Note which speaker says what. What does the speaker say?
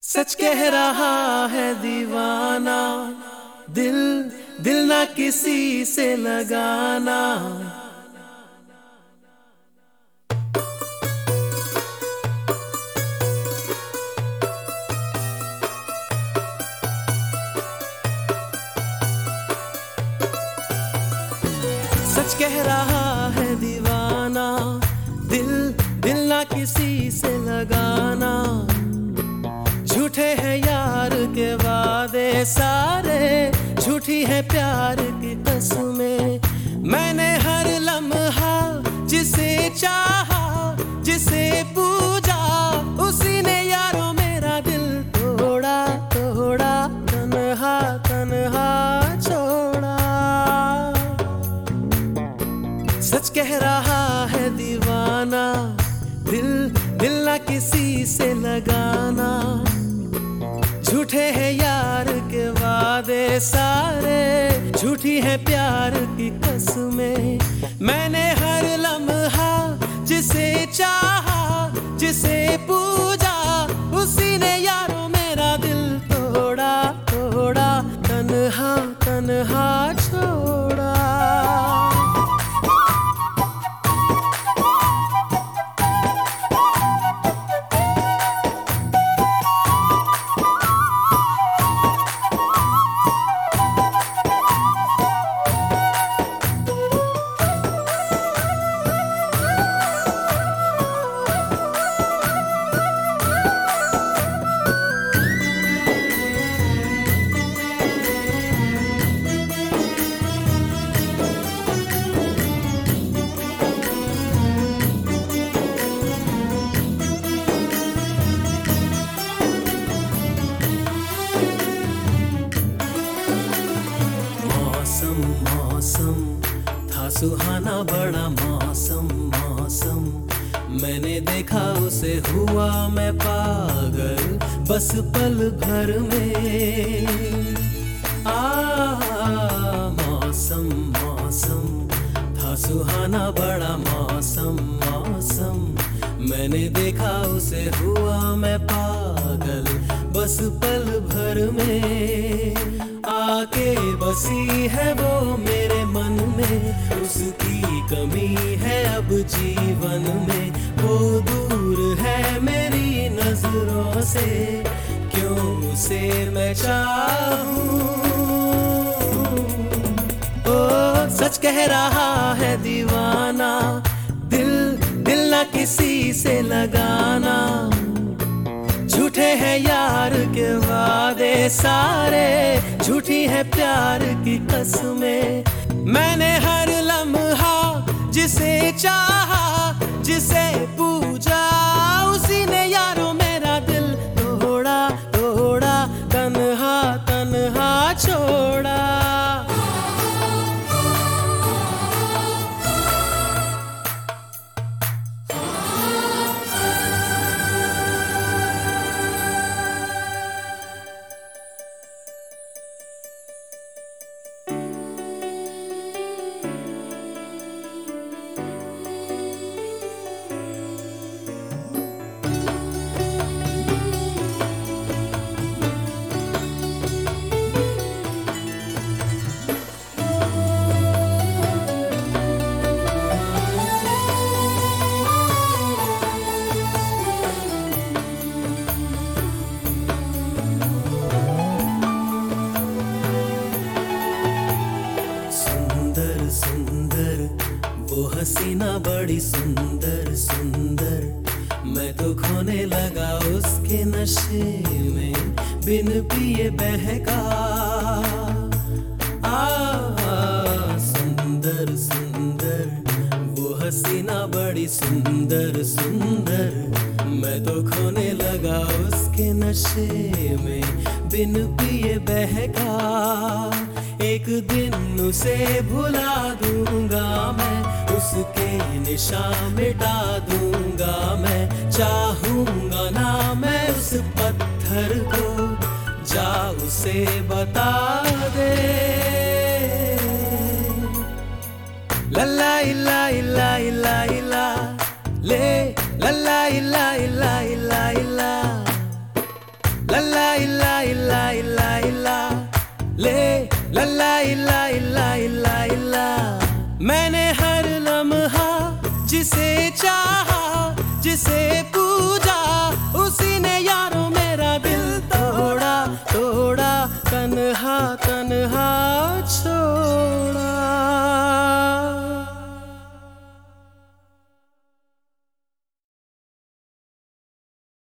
Speaker 1: सच कह रहा है दीवाना, दिल दिल ना किसी से लगाना। सच कह रहा है दीवाना, दिल दिल ना किसी से लगाना। झूठे हैं यार के वादे सारे, झूठी है प्यार की कसमें। मैंने हर लम्हा जिसे चाहा, जिसे पूजा, उसी ने यारों मेरा दिल तोड़ा तोड़ा, तन्हा तन्हा छोड़ा। सच कह रहा है दीवाना, दिल दिल ना किसी से लगाना। झूठे हैं यार के वादे सारे, झूठी है प्यार की कसमें। मैंने हर लम्हा जिसे चाहा, जिसे पूजा, उसी ने यारों मेरा दिल तोड़ा तोड़ा, तन्हा तन्हा छोड़ा। मौसम था सुहाना, बड़ा मौसम मौसम। मैंने देखा उसे, हुआ मैं पागल बस पल भर में। मौसम मौसम था सुहाना, बड़ा मौसम मौसम। मैंने देखा उसे, हुआ मैं पागल बस पल भर में। आके बसी है वो मेरे मन में, उसकी कमी है अब जीवन में। वो दूर है मेरी नजरों से, क्यों उसे मैं चाहूं। ओ सच कह रहा है दीवाना, दिल दिल ना किसी से लगाना। झूठे हैं यार के वादे सारे, झूठी है प्यार की कसमें। मैंने हर लम्हा जिसे चाहा, जिसे पूजा, उसी ने यारों मेरा दिल तोड़ा तोड़ा, तन्हा तन्हा छोड़ा। सुंदर वो हसीना, बड़ी सुंदर सुंदर। मैं तो खोने लगा उसके नशे में, बिन पिए बहका। सुंदर सुंदर वो हसीना, बड़ी सुंदर सुंदर। मैं तो खोने लगा उसके नशे में, बिन पिए बहका। एक दिन उसे भुला दूंगा मैं, उसके निशान मिटा दूंगा मैं। चाहूंगा ना मैं उस पत्थर को, जा उसे बता